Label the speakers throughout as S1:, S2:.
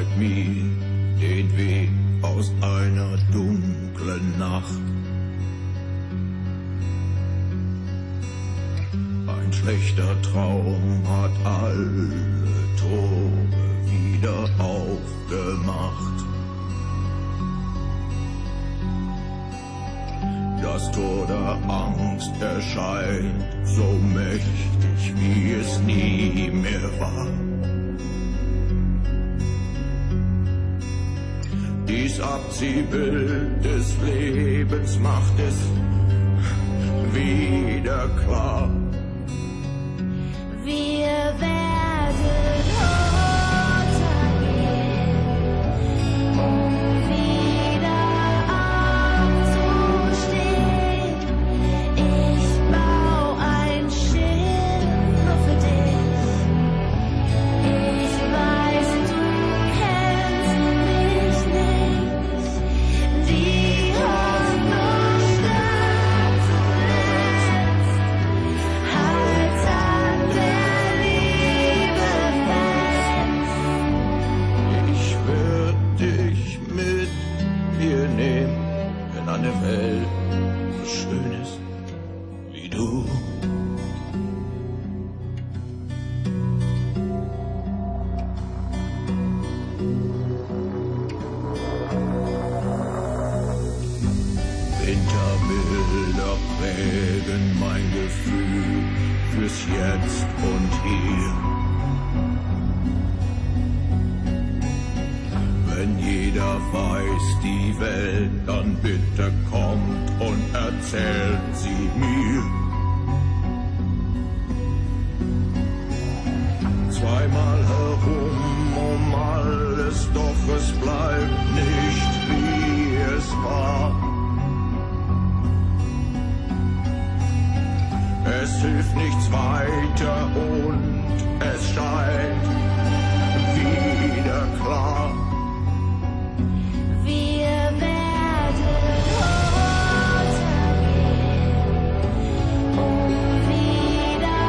S1: zeig mir den Weg aus einer dunklen Nacht. Ein schlechter Traum hat alle Tore wieder aufgemacht. Das Tor der Angst erscheint so mächtig, wie es nie mehr war. Dies Abziehbild des Lebens macht es wieder klar.
S2: Wir werden untergehen, um wieder aufzustehen. Ich bau ein Schiff nur für dich. Ich weiß, du kennst mich nicht. Die Hoffnung stirbt zuletzt. Halt an der Liebe fest.
S1: Ich werd dich mit mir nehmen in eine Welt so schön ist wie du. Winterbilder prägen mein Gefühl fürs Jetzt und Hier. Wenn jeder weiß, die Welt dann bitte kommt und erzählt sie mir. Zweimal herum alles, doch es bleibt nicht wie es war. Es hilft nichts weiter und es scheint wieder klar.
S2: Wir werden untergehen, um wieder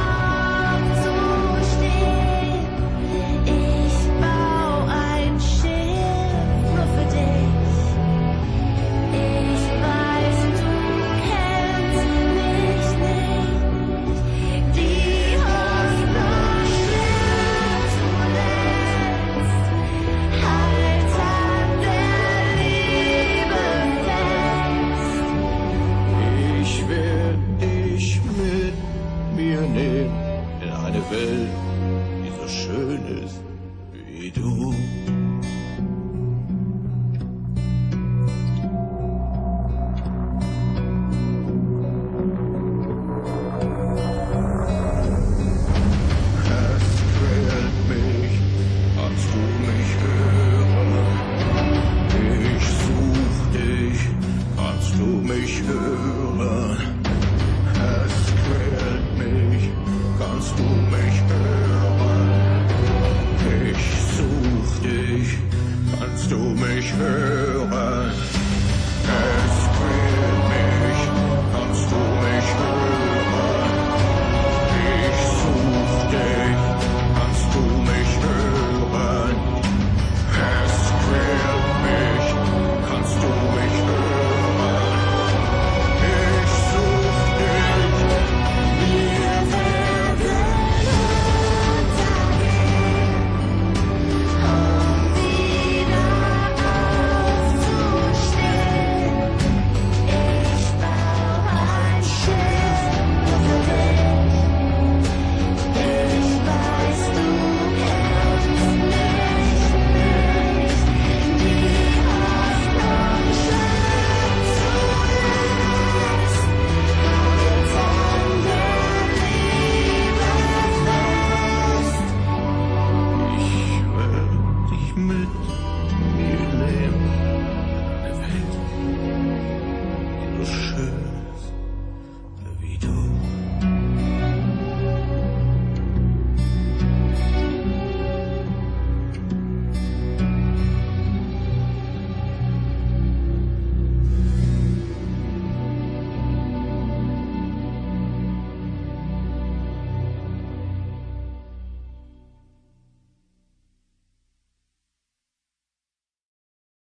S2: aufzustehen. Ich bau ein Schiff nur für dich. Ich weiß, du kennst mich nicht. Die Hoffnung stirbt zuletzt. Halt an der Liebe fest.
S1: Ich werd dich mit mir nehmen in eine Welt, die so schön ist wie du. Es quält mich, kannst du mich hören? Ich such dich, kannst du mich hören? Es quält mich, kannst du mich hören? Ich such dich, kannst du mich hören?